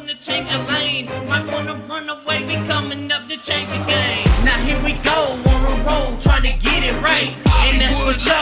wanna change your lane. Might wanna run away, we coming up to change the game. Now here we go.